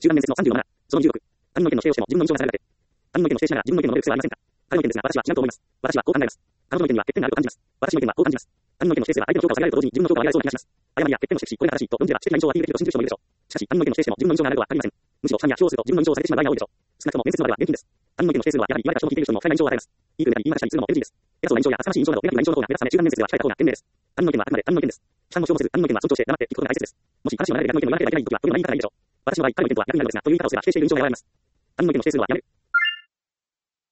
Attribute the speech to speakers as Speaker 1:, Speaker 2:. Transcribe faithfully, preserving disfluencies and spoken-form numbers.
Speaker 1: 集団面接のさんじゅうのなな、そのにじゅうろく、他人の意見の否定をしても自分の主張がされるだけ。他人の意見の否定しながら自分の意見を述べる必要はありませんか。彼の意見ですが、私は違うと思います。私はこう考えます。彼女の意見には欠点があると感じます。私の意見はこう感じます。他人の意見の否定すれば相手の評価を下げられると同時に自分の評価を上げられそうな気がします。誤りや欠点を指摘し、これが正しいと論じれば知的な印象をアピールできると信じる人もいるでしょう。しかし、他人の意見を否定しても自分の印象が上がるとは限りません。むしろ批判や評すると自分の印象を下げてしまう場合が多いでしょう。少なくとも面接の場では厳禁です。他人の意見を否定するのはやはり言われた人も聞いている人にも不快な印象を与えます。いい風であり言い訳したりするのも エヌジー です。偉そうな印象や厚かましい印象などネガティブな印象の方が目立つため集団面接では控えた方が賢明です。他人の意見はあくまで他人の意見です。批判も評もせず他人の意見は尊重して黙って聞くことが大切です。もし話を学べて逆の意見を言わなければいけないときはとてもいい方がいいでしょう。私の場合、彼の意見とは逆になるのですが、という言い方をすれば否定している印象が和らぎます。他人の意見を否定するのはやめる。